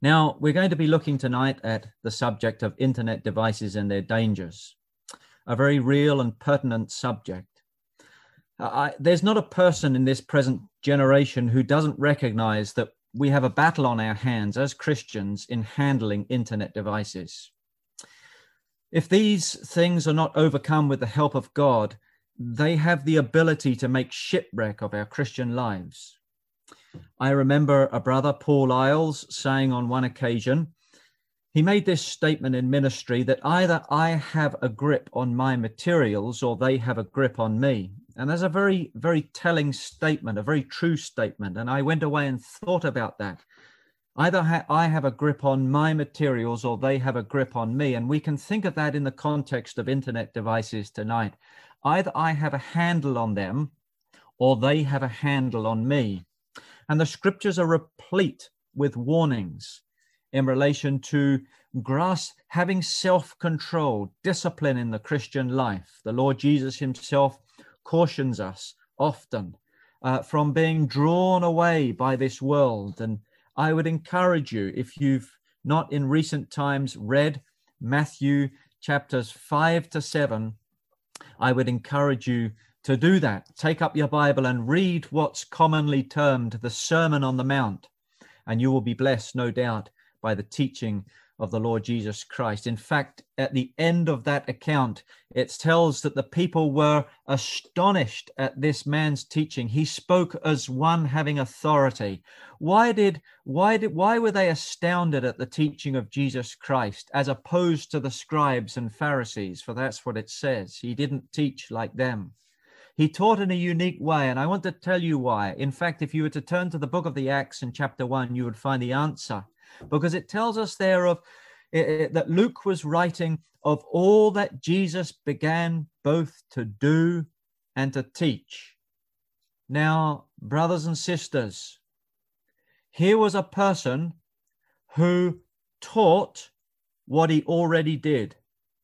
Now, we're going to be looking tonight at the subject of internet devices and their dangers, a very real and pertinent subject. There's not a person in this present generation who doesn't recognize that we have a battle on our hands as Christians in handling internet devices. If these things are not overcome with the help of God, they have the ability to make shipwreck of our Christian lives. I remember a brother, Paul Isles, saying on one occasion, he made this statement in ministry that either I have a grip on my materials or they have a grip on me. And that's a very, very telling statement, a very true statement. And I went away and thought about that. Either I have a grip on my materials or they have a grip on me. And we can think of that in the context of internet devices tonight. Either I have a handle on them or they have a handle on me. And the scriptures are replete with warnings in relation to having self-control, discipline in the Christian life. The Lord Jesus himself cautions us often from being drawn away by this world. And I would encourage you, if you've not in recent times read Matthew chapters 5 to 7, I would encourage you to do that. Take up your Bible and read what's commonly termed the Sermon on the Mount, and you will be blessed, no doubt, by the teaching of the Lord Jesus Christ. In fact, at the end of that account, it tells that the people were astonished at this man's teaching. He spoke as one having authority. Why were they astounded at the teaching of Jesus Christ as opposed to the scribes and Pharisees? For that's what it says. He didn't teach like them. He taught in a unique way, and I want to tell you why. In fact, if you were to turn to the book of the Acts in chapter 1, you would find the answer, because it tells us there that Luke was writing of all that Jesus began both to do and to teach. Now, brothers and sisters, here was a person who taught what he already did.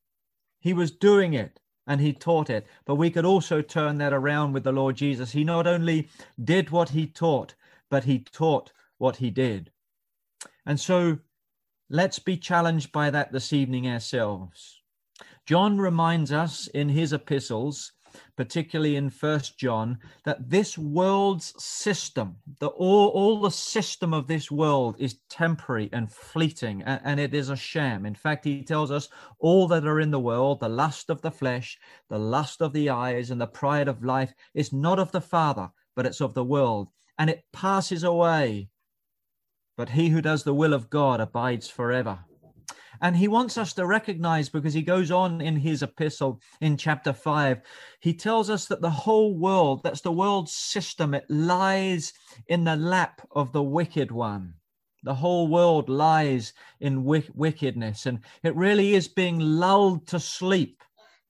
He was doing it. And he taught it. But we could also turn that around with the Lord Jesus. He not only did what he taught, but he taught what he did. And so let's be challenged by that this evening ourselves. John reminds us in his epistles, particularly in 1 John, that this world's system, all the system of this world is temporary and fleeting, and it is a sham. In fact, he tells us all that are in the world, the lust of the flesh, the lust of the eyes, and the pride of life is not of the Father, but it's of the world, and it passes away. But he who does the will of God abides forever. And he wants us to recognize, because he goes on in his epistle in chapter 5, he tells us that the whole world, that's the world's system, it lies in the lap of the wicked one. The whole world lies in wickedness, and it really is being lulled to sleep.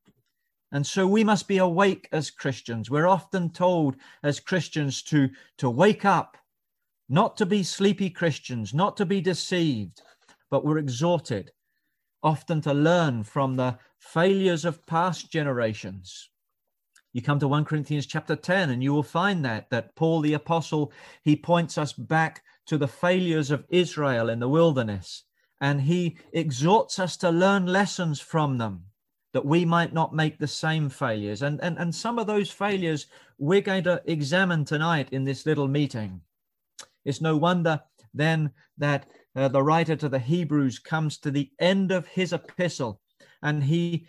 And so we must be awake as Christians. We're often told as Christians to wake up, not to be sleepy Christians, not to be deceived, but we're exhorted often to learn from the failures of past generations. You come to 1 Corinthians chapter 10 and you will find that Paul the apostle, he points us back to the failures of Israel in the wilderness, and he exhorts us to learn lessons from them, that we might not make the same failures. And some of those failures we're going to examine tonight in this little meeting. It's no wonder then that the writer to the Hebrews comes to the end of his epistle, and he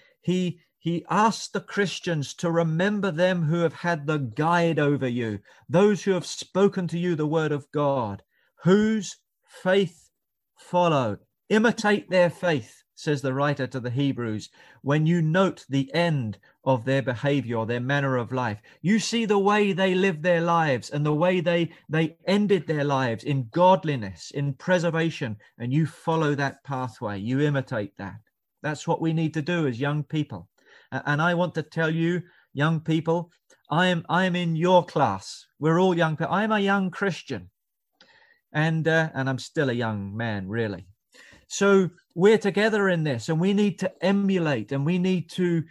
asks the Christians to remember them who have had the guide over you, those who have spoken to you the word of God, whose faith follow. Imitate their faith, says the writer to the Hebrews, when you note the end of their behavior, their manner of life. You see the way they lived their lives and the way they ended their lives in godliness, in preservation, and you follow that pathway. You imitate that. That's what we need to do as young people. And I want to tell you, young people, I am in your class. We're all young people. I'm a young Christian, and I'm still a young man, really. So we're together in this, and we need to emulate, and we need to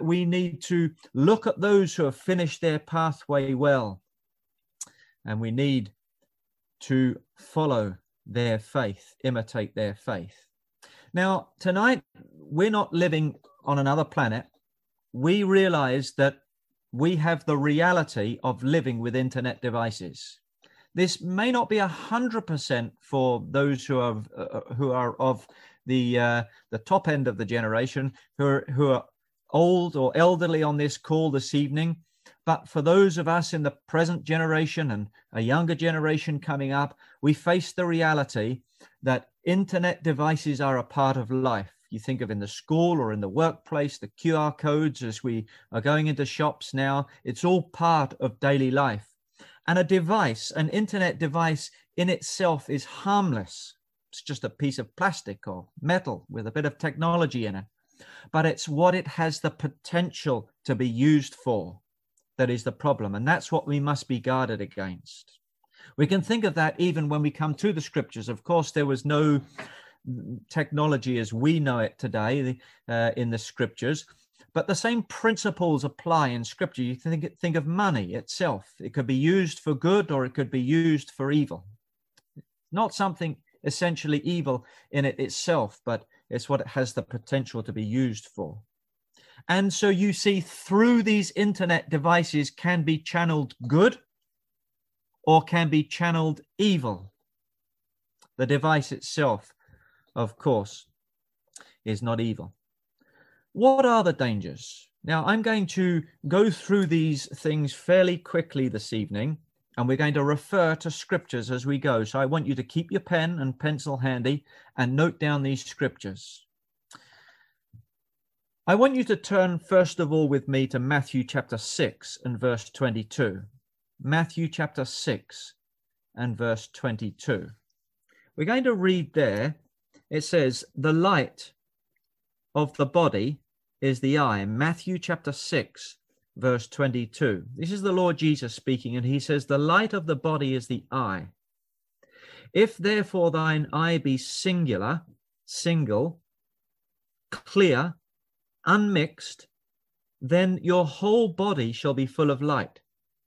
look at those who have finished their pathway well, and we need to follow their faith, imitate their faith. Now, tonight, we're not living on another planet. We realize that we have the reality of living with internet devices. This may not be 100% for those who are of the top end of the generation, who are old or elderly on this call this evening. But for those of us in the present generation and a younger generation coming up, we face the reality that internet devices are a part of life. You think of in the school or in the workplace, the QR codes as we are going into shops now, it's all part of daily life. And a device, an internet device in itself is harmless. It's just a piece of plastic or metal with a bit of technology in it. But it's what it has the potential to be used for that is the problem. And that's what we must be guarded against. We can think of that even when we come to the scriptures. Of course, there was no technology as we know it today in the scriptures, but the same principles apply in scripture. You think of money itself. It could be used for good or it could be used for evil. Not something essentially evil in it itself, but it's what it has the potential to be used for. And so you see, through these internet devices can be channeled good or can be channeled evil. The device itself, of course, is not evil. What are the dangers? Now, I'm going to go through these things fairly quickly this evening, and we're going to refer to scriptures as we go. So I want you to keep your pen and pencil handy and note down these scriptures. I want you to turn first of all with me to Matthew chapter 6 and verse 22. Matthew chapter 6 and verse 22. We're going to read there. It says, the light of the body is the eye. Matthew chapter 6, verse 22. This is the Lord Jesus speaking, and he says, the light of the body is the eye. If therefore thine eye be single, clear, unmixed, then your whole body shall be full of light.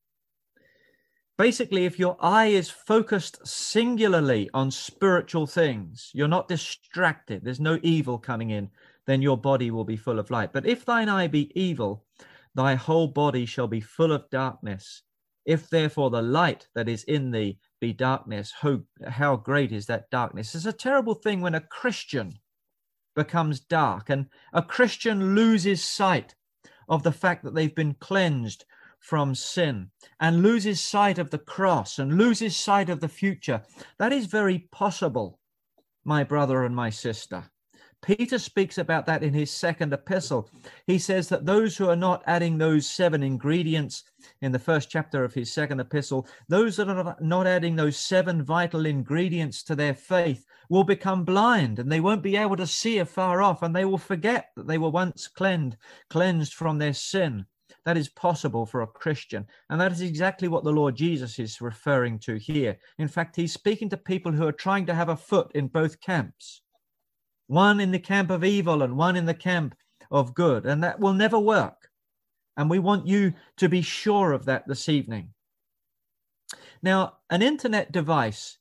Basically, if your eye is focused singularly on spiritual things, you're not distracted, there's no evil coming in, then your body will be full of light. But if thine eye be evil, thy whole body shall be full of darkness. If therefore the light that is in thee be darkness, how great is that darkness? It's a terrible thing when a Christian becomes dark and a Christian loses sight of the fact that they've been cleansed from sin and loses sight of the cross and loses sight of the future. That is very possible, my brother and my sister. Peter speaks about that in his second epistle. He says that those who are not adding those 7 ingredients in the first chapter of his second epistle, those that are not adding those 7 vital ingredients to their faith will become blind and they won't be able to see afar off, and they will forget that they were once cleansed from their sin. That is possible for a Christian. And that is exactly what the Lord Jesus is referring to here. In fact, he's speaking to people who are trying to have a foot in both camps. One in the camp of evil and one in the camp of good. And that will never work. And we want you to be sure of that this evening. Now, an internet device,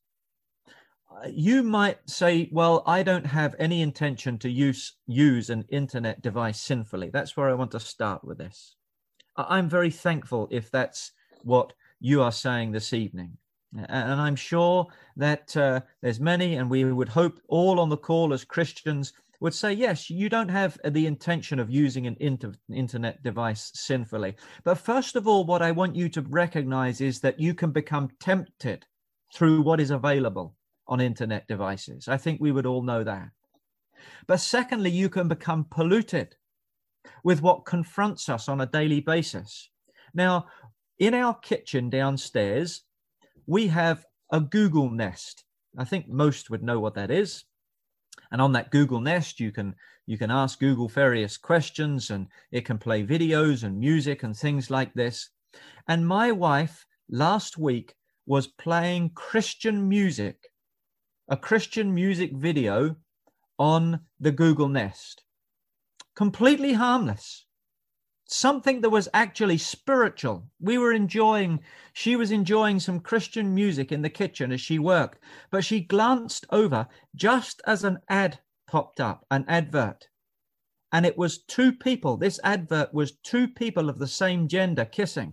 you might say, well, I don't have any intention to use an internet device sinfully. That's where I want to start with this. I'm very thankful if that's what you are saying this evening. And I'm sure that there's many, and we would hope all on the call as Christians would say, yes, you don't have the intention of using an internet device sinfully. But first of all, what I want you to recognize is that you can become tempted through what is available on internet devices. I think we would all know that. But secondly, you can become polluted with what confronts us on a daily basis. Now, in our kitchen downstairs, we have a Google Nest. I think most would know what that is. And on that Google Nest, you can ask Google various questions, and it can play videos and music and things like this. And my wife last week was playing Christian music, a Christian music video on the Google Nest. Completely harmless. something that was actually spiritual. She was enjoying some Christian music in the kitchen as she worked, but she glanced over just as an ad popped up, an advert. And it was two people. This advert was two people of the same gender kissing.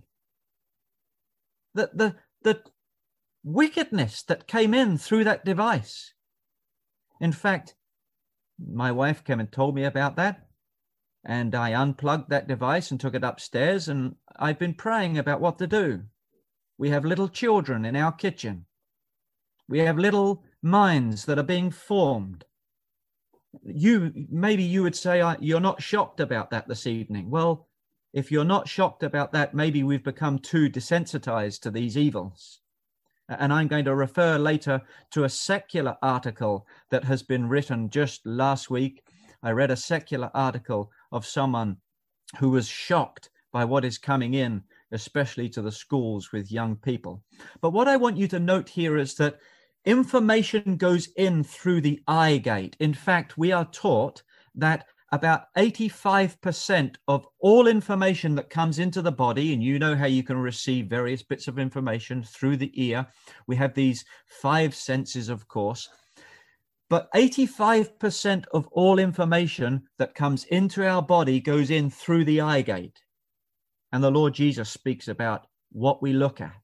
The wickedness that came in through that device. In fact, my wife came and told me about that. And I unplugged that device and took it upstairs, and I've been praying about what to do. We have little children in our kitchen. We have little minds that are being formed. Maybe you would say, you're not shocked about that this evening. Well, if you're not shocked about that, maybe we've become too desensitized to these evils. And I'm going to refer later to a secular article that has been written just last week. I read a secular article of someone who was shocked by what is coming in, especially to the schools with young people. But what I want you to note here is that information goes in through the eye gate. In fact, we are taught that about 85% of all information that comes into the body, and you know how you can receive various bits of information through the ear. We have these 5 senses, of course. But 85% of all information that comes into our body goes in through the eye gate. And the Lord Jesus speaks about what we look at.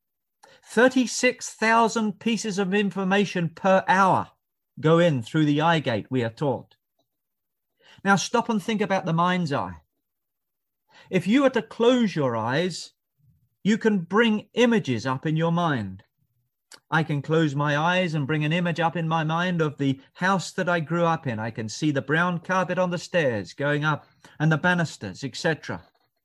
36,000 pieces of information per hour go in through the eye gate, we are taught. Now stop and think about the mind's eye. If you were to close your eyes, you can bring images up in your mind. I can close my eyes and bring an image up in my mind of the house that I grew up in. I can see the brown carpet on the stairs going up and the banisters, etc.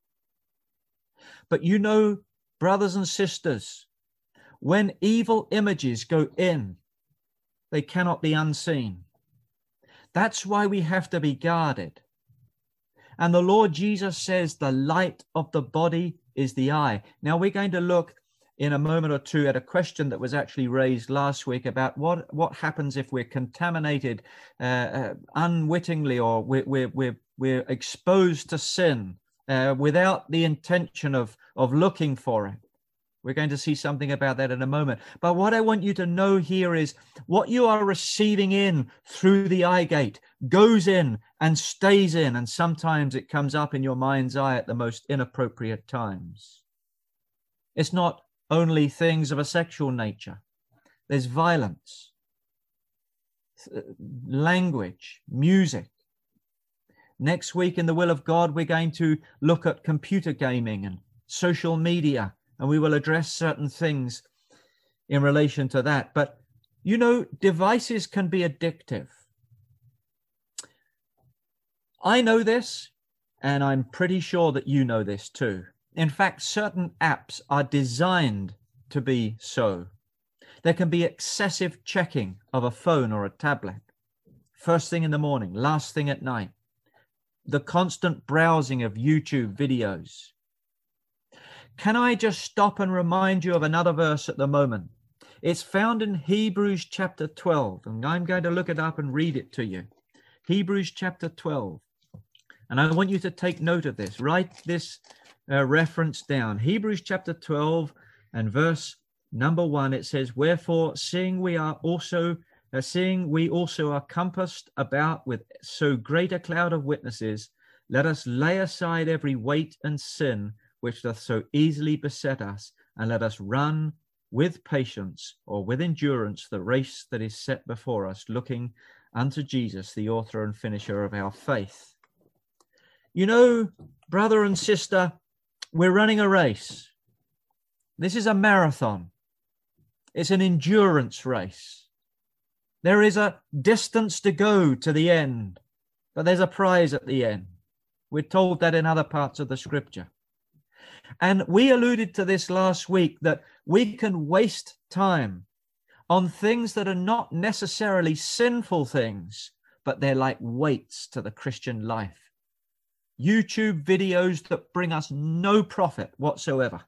But you know, brothers and sisters, when evil images go in, they cannot be unseen. That's why we have to be guarded. And the Lord Jesus says the light of the body is the eye. Now we're going to look in a moment or two at a question that was actually raised last week about what happens if we're contaminated unwittingly, or we're exposed to sin without the intention of looking for it. We're going to see something about that in a moment. But what I want you to know here is what you are receiving in through the eye gate goes in and stays in, and sometimes it comes up in your mind's eye at the most inappropriate times. It's not only things of a sexual nature. There's violence, language, music. Next week in the will of God, we're going to look at computer gaming and social media, and we will address certain things in relation to that. But, you know, devices can be addictive. I know this, and I'm pretty sure that you know this too. In fact, certain apps are designed to be so. There can be excessive checking of a phone or a tablet. First thing in the morning, last thing at night. The constant browsing of YouTube videos. Can I just stop and remind you of another verse at the moment? It's found in Hebrews chapter 12, and I'm going to look it up and read it to you. Hebrews chapter 12. And I want you to take note of this. Write this reference down. Hebrews chapter 12 and verse number 1. It says, "Wherefore, seeing we also are compassed about with so great a cloud of witnesses, let us lay aside every weight and sin which doth so easily beset us, and let us run with patience," or with endurance, "the race that is set before us, looking unto Jesus, the author and finisher of our faith." You know, brother and sister, we're running a race. This is a marathon. It's an endurance race. There is a distance to go to the end, but there's a prize at the end. We're told that in other parts of the scripture. And we alluded to this last week, that we can waste time on things that are not necessarily sinful things, but they're like weights to the Christian life. YouTube videos that bring us no profit whatsoever.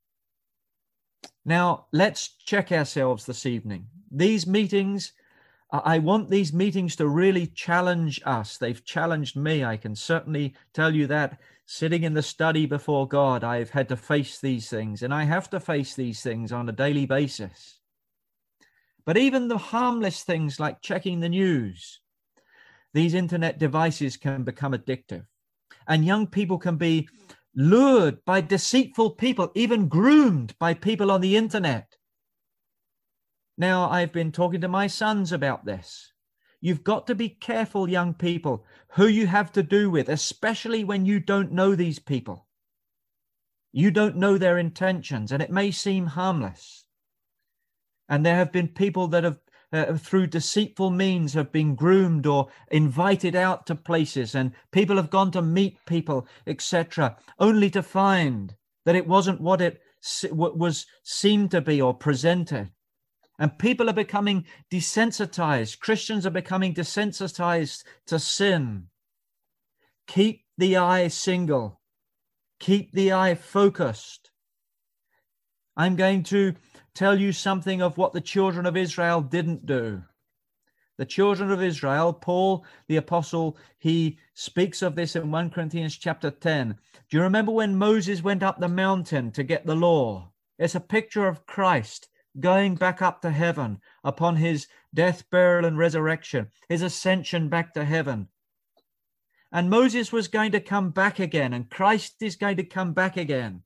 Now, let's check ourselves this evening. These meetings, I want these meetings to really challenge us. They've challenged me. I can certainly tell you that sitting in the study before God, I've had to face these things, and I have to face these things on a daily basis. But even the harmless things like checking the news, these internet devices can become addictive. And young people can be lured by deceitful people, even groomed by people on the internet. Now, I've been talking to my sons about this. You've got to be careful, young people, who you have to do with, especially when you don't know these people. You don't know their intentions, and it may seem harmless. And there have been people that have, through deceitful means, have been groomed or invited out to places, and people have gone to meet people, etc., only to find that it wasn't what it was seemed to be or presented. And people are becoming desensitized. Christians are becoming desensitized to sin. Keep the eye single. Keep the eye focused. I'm going to tell you something of what the children of Israel didn't do. The children of Israel, Paul, the apostle, he speaks of this in 1 Corinthians chapter 10. Do you remember when Moses went up the mountain to get the law? It's a picture of Christ going back up to heaven upon his death, burial, and resurrection, his ascension back to heaven. And Moses was going to come back again, and Christ is going to come back again.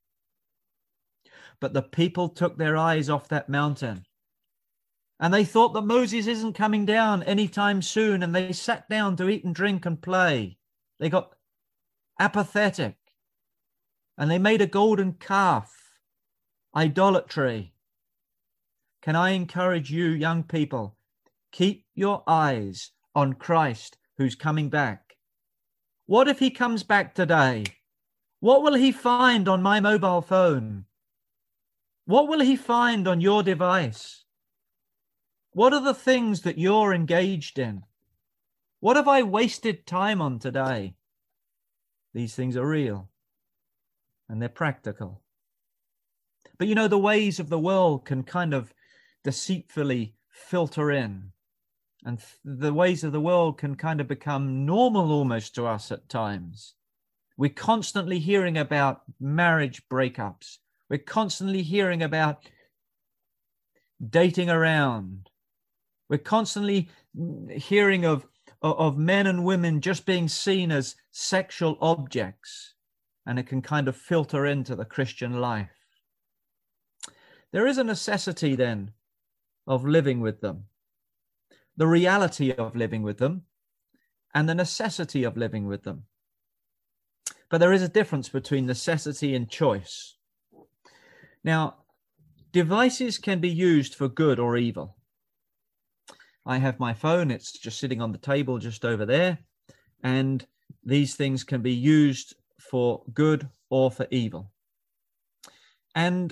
But the people took their eyes off that mountain, and they thought that Moses isn't coming down anytime soon, and they sat down to eat and drink and play. They got apathetic, and they made a golden calf, idolatry. Can I encourage you, young people, keep your eyes on Christ who's coming back. What if he comes back today? What will he find on my mobile phone? What will he find on your device? What are the things that you're engaged in? What have I wasted time on today? These things are real and they're practical. But you know, the ways of the world can kind of deceitfully filter in, and the ways of the world can kind of become normal almost to us at times. We're constantly hearing about marriage breakups. We're constantly hearing about dating around. We're constantly hearing of men and women just being seen as sexual objects, and it can kind of filter into the Christian life. There is a necessity then of living with them, the reality of living with them, and the necessity of living with them. But there is a difference between necessity and choice. Now, devices can be used for good or evil. I have my phone, it's just sitting on the table just over there, and these things can be used for good or for evil. And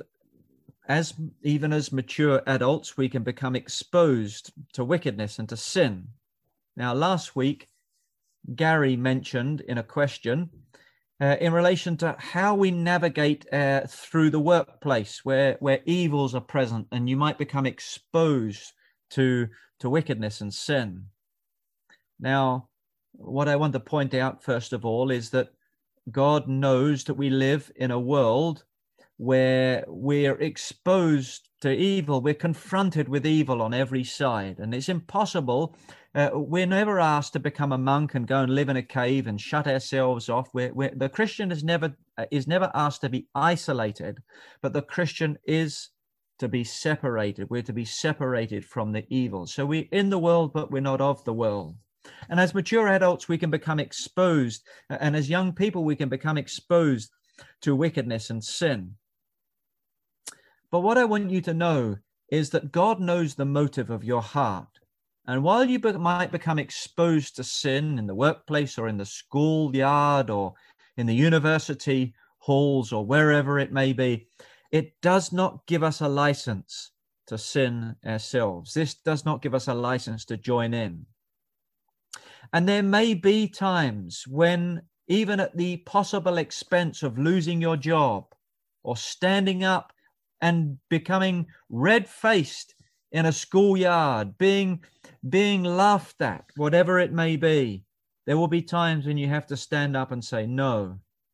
even as mature adults, we can become exposed to wickedness and to sin. Now, last week, Gary mentioned in a question in relation to how we navigate through the workplace where evils are present, and you might become exposed to wickedness and sin. Now, what I want to point out first of all is that God knows that we live in a world where we're exposed to evil. We're confronted with evil on every side, and it's impossible. We're never asked to become a monk and go and live in a cave and shut ourselves off. The Christian is never asked to be isolated, but the Christian is to be separated. We're to be separated from the evil. So we're in the world, but we're not of the world. And as mature adults, we can become exposed, and as young people, we can become exposed to wickedness and sin. But what I want you to know is that God knows the motive of your heart. And while you might become exposed to sin in the workplace or in the schoolyard or in the university halls or wherever it may be, it does not give us a license to sin ourselves. This does not give us a license to join in. And there may be times when, even at the possible expense of losing your job or standing up and becoming red-faced in a schoolyard, being laughed at, whatever it may be, there will be times when you have to stand up and say, no,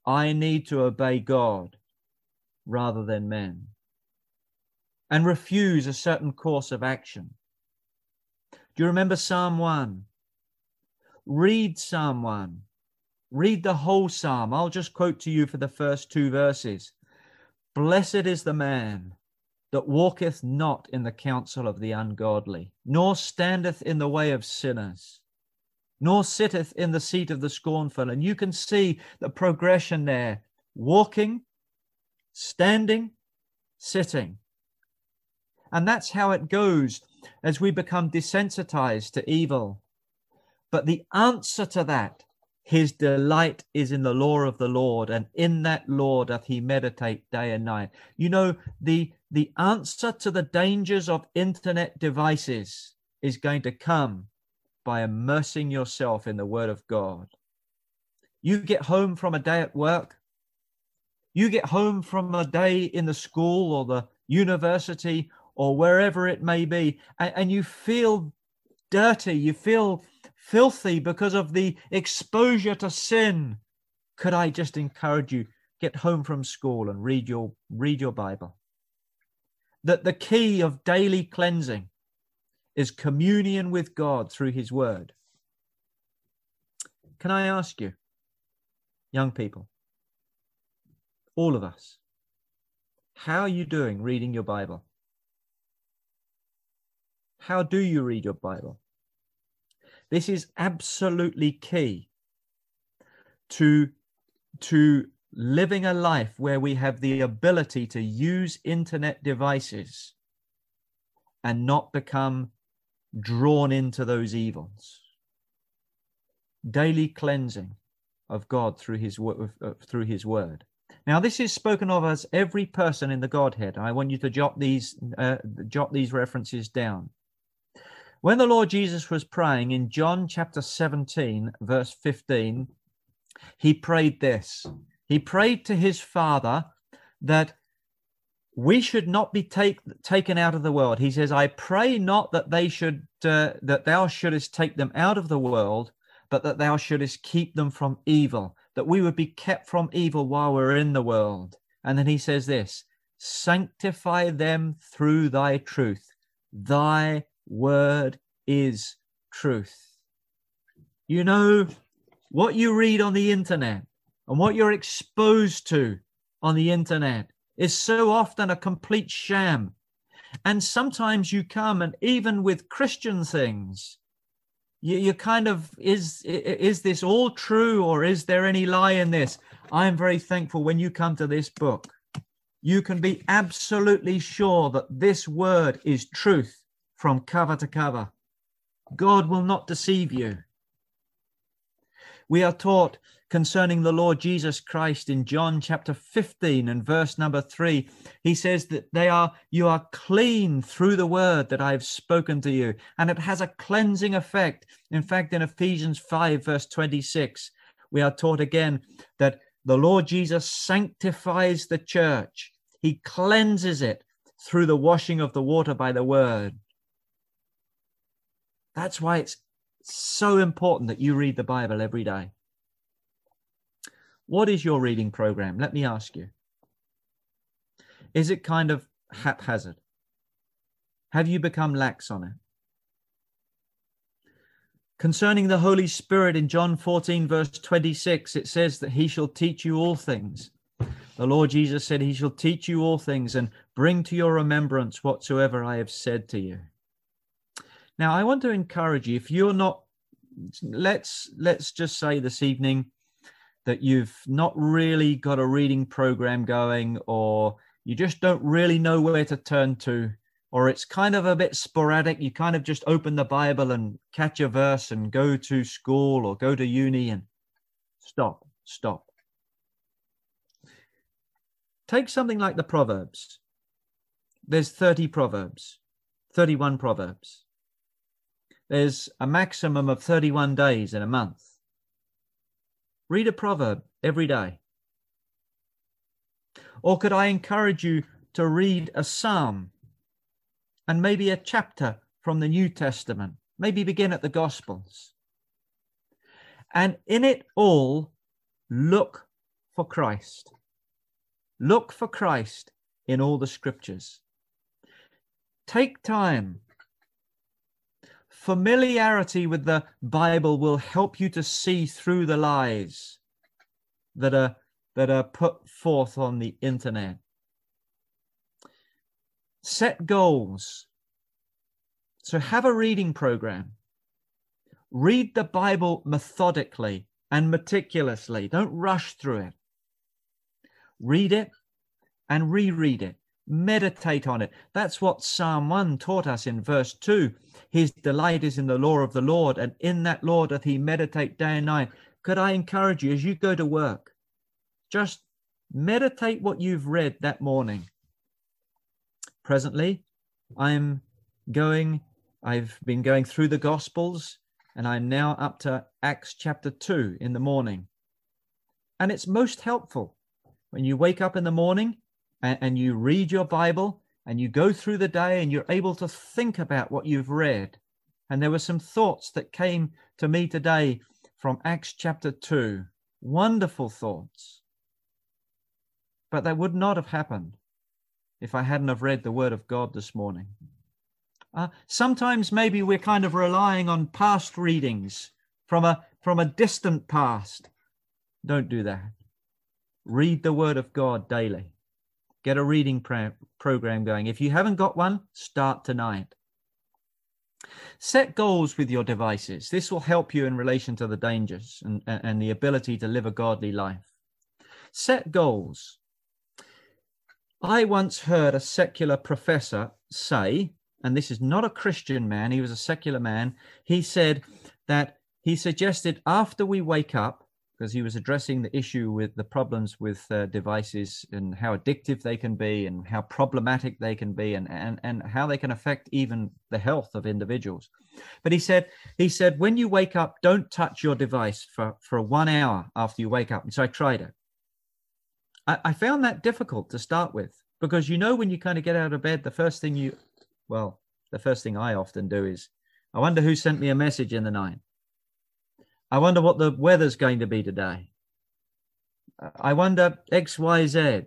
I need to obey God rather than men, and refuse a certain course of action. Do you remember Psalm 1? Read Psalm 1. Read the whole psalm. I'll just quote to you for the first 2 verses. Blessed is the man that walketh not in the counsel of the ungodly, nor standeth in the way of sinners, nor sitteth in the seat of the scornful. And you can see the progression there: walking, standing, sitting. And that's how it goes as we become desensitized to evil. But the answer to that, his delight is in the law of the Lord, and in that law doth he meditate day and night. You know, the answer to the dangers of internet devices is going to come by immersing yourself in the Word of God. You get home from a day at work, you get home from a day in the school or the university or wherever it may be, and you feel dirty, you feel filthy because of the exposure to sin. Could I just encourage you, get home from school and read your Bible. That the key of daily cleansing is communion with God through his word. Can I ask you, young people, all of us, how are you doing reading your Bible? How do you read your Bible? This is absolutely key to living a life where we have the ability to use internet devices and not become drawn into those evils. Daily cleansing of God through his word. Now, this is spoken of as every person in the Godhead. I want you to jot these references down. When the Lord Jesus was praying in John chapter 17, verse 15, he prayed this. He prayed to his Father that we should not be taken out of the world. He says, I pray not that that thou shouldest take them out of the world, but that thou shouldest keep them from evil, that we would be kept from evil while we're in the world. And then he says this, sanctify them through thy truth. Thy word is truth. You know, what you read on the internet and what you're exposed to on the internet is so often a complete sham. And sometimes you come, and even with Christian things, you kind of, is this all true, or is there any lie in this? I'm very thankful when you come to this book, you can be absolutely sure that this word is truth from cover to cover. God will not deceive you. We are taught concerning the Lord Jesus Christ in John chapter 15 and verse number 3. He says that you are clean through the word that I have spoken to you. And it has a cleansing effect. In fact, in Ephesians 5 verse 26, we are taught again that the Lord Jesus sanctifies the church. He cleanses it through the washing of the water by the word. That's why it's so important that you read the Bible every day. What is your reading program? Let me ask you. Is it kind of haphazard? Have you become lax on it? Concerning the Holy Spirit in John 14 verse 26, it says that he shall teach you all things. The Lord Jesus said he shall teach you all things and bring to your remembrance whatsoever I have said to you. Now, I want to encourage you, if you're not, let's just say this evening that you've not really got a reading program going, or you just don't really know where to turn to, or it's kind of a bit sporadic. You kind of just open the Bible and catch a verse and go to school or go to uni and stop. Take something like the Proverbs. There's 30 Proverbs, 31 Proverbs. There's a maximum of 31 days in a month. Read a proverb every day. Or could I encourage you to read a psalm and maybe a chapter from the New Testament? Maybe begin at the Gospels. And in it all, look for Christ. Look for Christ in all the scriptures. Take time. Familiarity with the Bible will help you to see through the lies that are put forth on the internet. Set goals. So have a reading program. Read the Bible methodically and meticulously. Don't rush through it. Read it and reread it. Meditate on it. That's what Psalm 1 taught us in verse 2. His delight is in the law of the Lord, and in that law doth he meditate day and night. Could I encourage you as you go to work, just meditate what you've read that morning. Presently, I've been going through the Gospels, and I'm now up to Acts chapter 2 in the morning. And it's most helpful when you wake up in the morning and you read your Bible and you go through the day and you're able to think about what you've read. And there were some thoughts that came to me today from Acts chapter 2. Wonderful thoughts. But that would not have happened if I hadn't have read the Word of God this morning. Sometimes maybe we're kind of relying on past readings from a distant past. Don't do that. Read the Word of God daily. Get a reading program going. If you haven't got one, start tonight. Set goals with your devices. This will help you in relation to the dangers and the ability to live a godly life. Set goals. I once heard a secular professor say, and this is not a Christian man, he was a secular man, he said that he suggested after we wake up, because he was addressing the issue with the problems with devices and how addictive they can be and how problematic they can be and how they can affect even the health of individuals. But he said, when you wake up, don't touch your device for 1 hour after you wake up. And so I tried it. I found that difficult to start with, because when you kind of get out of bed, the first thing I often do is, I wonder who sent me a message in the night. I wonder what the weather's going to be today. I wonder X, Y, Z.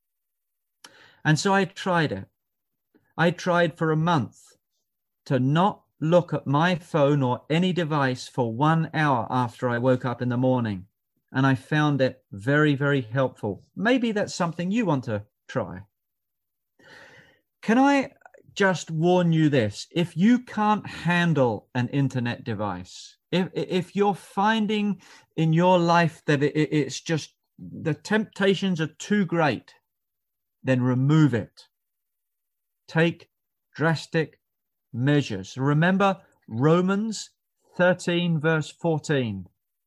And so I tried it. I tried for a month to not look at my phone or any device for 1 hour after I woke up in the morning. And I found it very, very helpful. Maybe that's something you want to try. Can I just warn you this? If you can't handle an internet device, if you're finding in your life that it's just the temptations are too great, then remove it. Take drastic measures. Remember Romans 13 verse 14.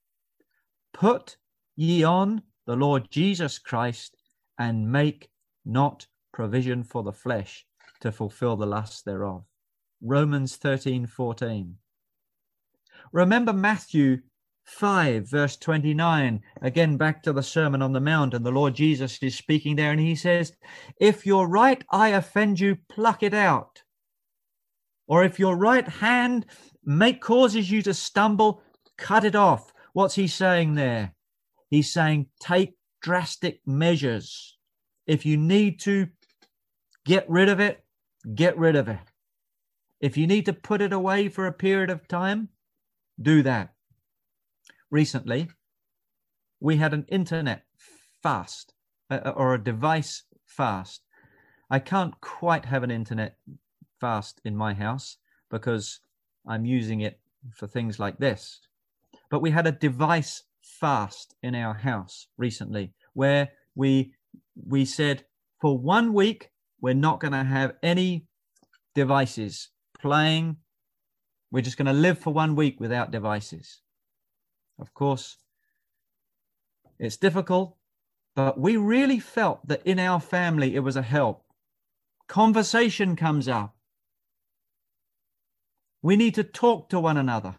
Put ye on the Lord Jesus Christ and make not provision for the flesh to fulfill the lusts thereof. Romans 13:14. Remember Matthew 5 verse 29. Again, back to the Sermon on the Mount, and the Lord Jesus is speaking there, and he says, if your right eye offend you, pluck it out. Or if your right hand causes you to stumble, cut it off. What's he saying there? He's saying take drastic measures. If you need to get rid of it, get rid of it. If you need to put it away for a period of time, do that. Recently, we had an internet fast or a device fast. I can't quite have an internet fast in my house because I'm using it for things like this. But we had a device fast in our house recently where we said for 1 week, we're not going to have any devices playing. We're just going to live for 1 week without devices. Of course, it's difficult, but we really felt that in our family, it was a help. Conversation comes up. We need to talk to one another.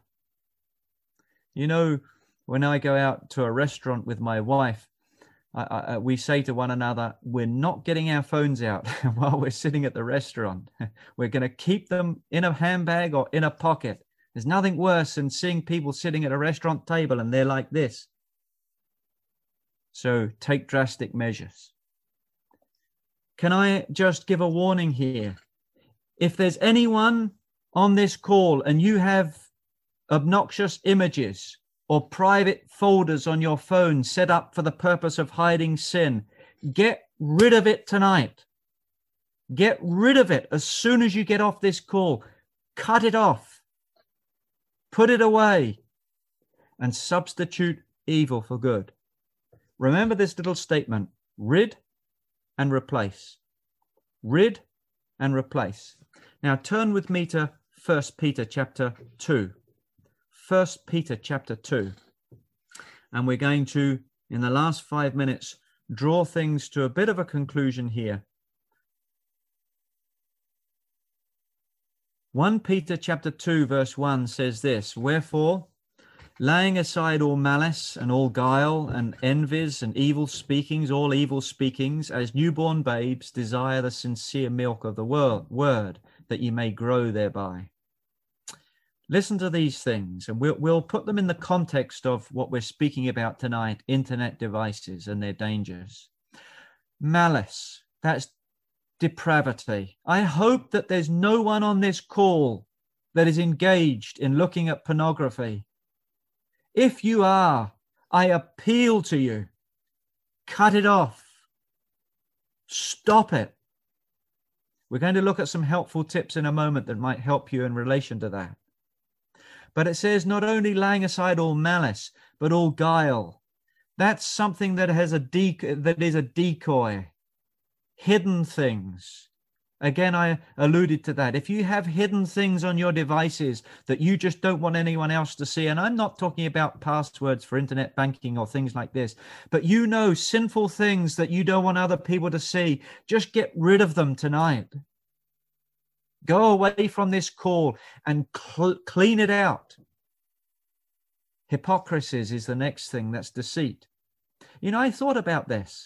When I go out to a restaurant with my wife, we say to one another, we're not getting our phones out while we're sitting at the restaurant. We're going to keep them in a handbag or in a pocket. There's nothing worse than seeing people sitting at a restaurant table and they're like this. So take drastic measures. Can I just give a warning here? If there's anyone on this call and you have obnoxious images or private folders on your phone set up for the purpose of hiding sin, get rid of it tonight. Get rid of it as soon as you get off this call. Cut it off. Put it away and substitute evil for good. Remember this little statement: rid and replace. Rid and replace. Now turn with me to 1 Peter chapter 2. 1 Peter chapter 2. And we're going to, in the last 5 minutes, draw things to a bit of a conclusion here. 1 Peter chapter 2 verse 1 says this: wherefore, laying aside all malice and all guile and envies and evil speakings, all evil speakings, as newborn babes, desire the sincere milk of the word, that ye may grow thereby. Listen to these things, and we'll put them in the context of what we're speaking about tonight: internet devices and their dangers. Malice, that's depravity. I hope that there's no one on this call that is engaged in looking at pornography. If you are, I appeal to you, cut it off. Stop it. We're going to look at some helpful tips in a moment that might help you in relation to that. But it says not only laying aside all malice, but all guile. That's something that has that is a decoy. Hidden things. Again, I alluded to that. If you have hidden things on your devices that you just don't want anyone else to see, and I'm not talking about passwords for internet banking or things like this, but you know, sinful things that you don't want other people to see, just get rid of them tonight. Go away from this call and clean it out. Hypocrisies is the next thing. That's deceit. You know, I thought about this.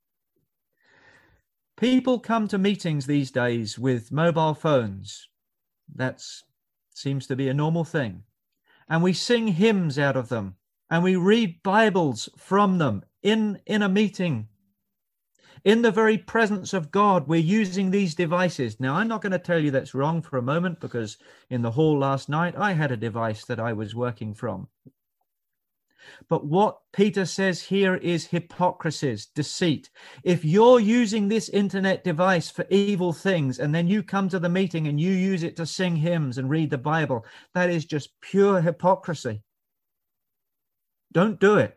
People come to meetings these days with mobile phones. That seems to be a normal thing. And we sing hymns out of them. And we read Bibles from them in a meeting. In the very presence of God, we're using these devices. Now, I'm not going to tell you that's wrong for a moment, because in the hall last night, I had a device that I was working from. But what Peter says here is hypocrisies, deceit. If you're using this internet device for evil things, and then you come to the meeting and you use it to sing hymns and read the Bible, that is just pure hypocrisy. Don't do it.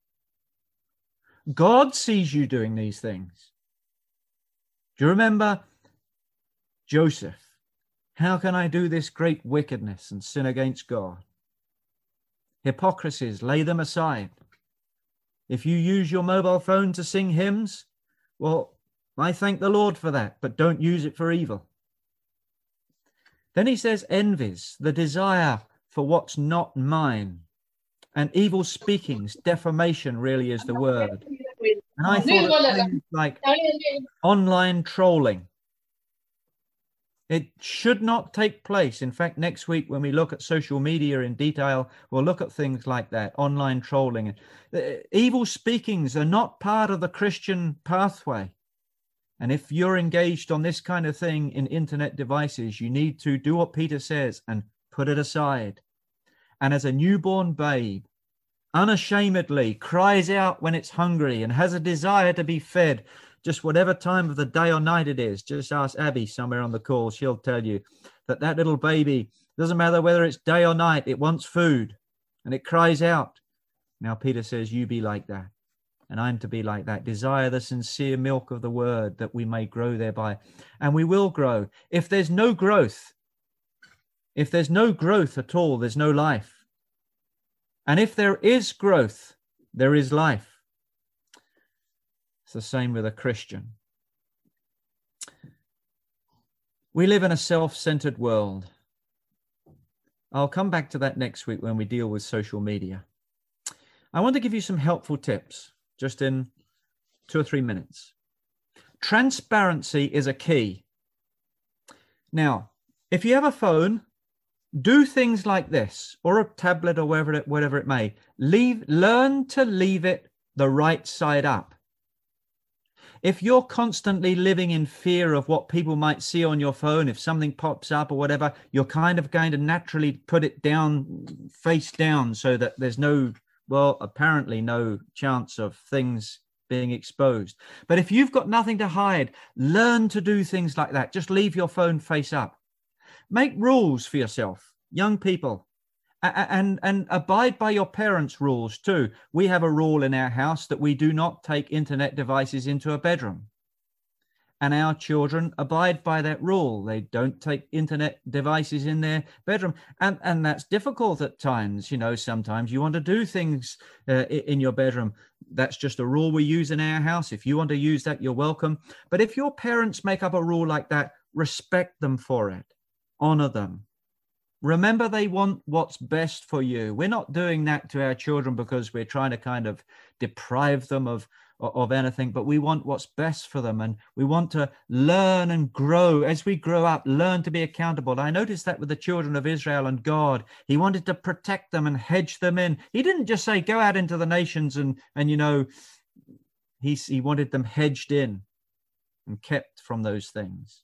God sees you doing these things. Do you remember Joseph? How can I do this great wickedness and sin against God? Hypocrisies, lay them aside. If you use your mobile phone to sing hymns, well, I thank the Lord for that, but don't use it for evil. Then he says envies, the desire for what's not mine. And evil speakings, defamation really is the word. And I thought of things like online trolling. It should not take place. In fact, next week when we look at social media in detail, we'll look at things like that, online trolling. Evil speakings are not part of the Christian pathway. And if you're engaged on this kind of thing in internet devices, you need to do what Peter says and put it aside. And as a newborn babe, unashamedly cries out when it's hungry and has a desire to be fed, just whatever time of the day or night it is. Just ask Abby somewhere on the call. She'll tell you that that little baby, doesn't matter whether it's day or night, it wants food and it cries out. Now, Peter says, you be like that. And I'm to be like that. Desire the sincere milk of the word, that we may grow thereby. And we will grow. If there's no growth at all, there's no life. And if there is growth, there is life. It's the same with a Christian. We live in a self-centered world. I'll come back to that next week when we deal with social media. I want to give you some helpful tips just in 2 or 3 minutes. Transparency is a key. Now, if you have a phone, do things like this, or a tablet, or whatever it may. Learn to leave it the right side up. If you're constantly living in fear of what people might see on your phone, if something pops up or whatever, you're kind of going to naturally put it down, face down, so that there's no, well, apparently no chance of things being exposed. But if you've got nothing to hide, learn to do things like that. Just leave your phone face up. Make rules for yourself, young people. And abide by your parents' rules too. We have a rule in our house that we do not take internet devices into a bedroom. And our children abide by that rule. They don't take internet devices in their bedroom. And that's difficult at times. You know, sometimes you want to do things in your bedroom. That's just a rule we use in our house. If you want to use that, you're welcome. But if your parents make up a rule like that, respect them for it. Honor them. Remember, they want what's best for you. We're not doing that to our children because we're trying to kind of deprive them of anything, but we want what's best for them. And we want to learn and grow. As we grow up, learn to be accountable. I noticed that with the children of Israel and God. He wanted to protect them and hedge them in. He didn't just say, go out into the nations and you know, he wanted them hedged in and kept from those things.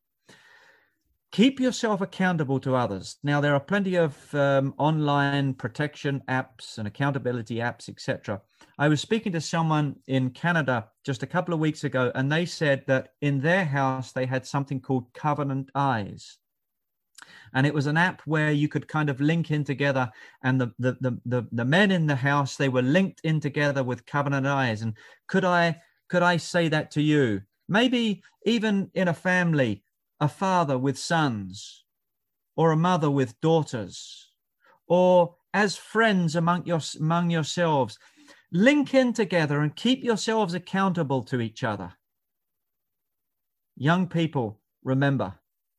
Keep yourself accountable to others. Now, there are plenty of online protection apps and accountability apps, etc. I was speaking to someone in Canada just a couple of weeks ago, and they said that in their house, they had something called Covenant Eyes. And it was an app where you could kind of link in together, and the men in the house, they were linked in together with Covenant Eyes. And could I say that to you? Maybe even in a family, a father with sons, or a mother with daughters, or as friends among yourselves, link in together and keep yourselves accountable to each other. Young people, remember,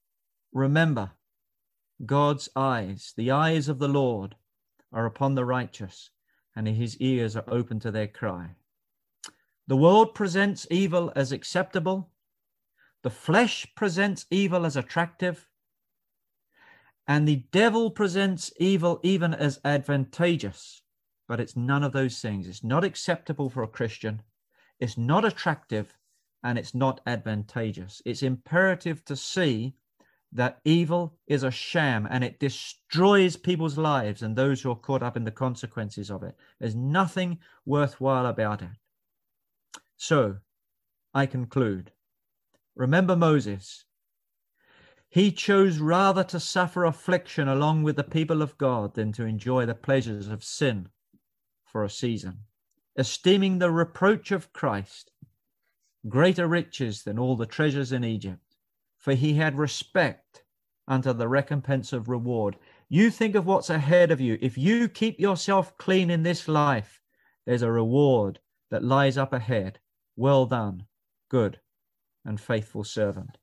God's eyes, the eyes of the Lord, are upon the righteous, and his ears are open to their cry. The world presents evil as acceptable. The flesh presents evil as attractive, and the devil presents evil even as advantageous. But it's none of those things. It's not acceptable for a Christian. It's not attractive, and it's not advantageous. It's imperative to see that evil is a sham, and it destroys people's lives and those who are caught up in the consequences of it. There's nothing worthwhile about it. So, I conclude. Remember Moses. He chose rather to suffer affliction along with the people of God than to enjoy the pleasures of sin for a season, esteeming the reproach of Christ greater riches than all the treasures in Egypt, for he had respect unto the recompense of reward. You think of what's ahead of you. If you keep yourself clean in this life, there's a reward that lies up ahead. Well done, good and faithful servant.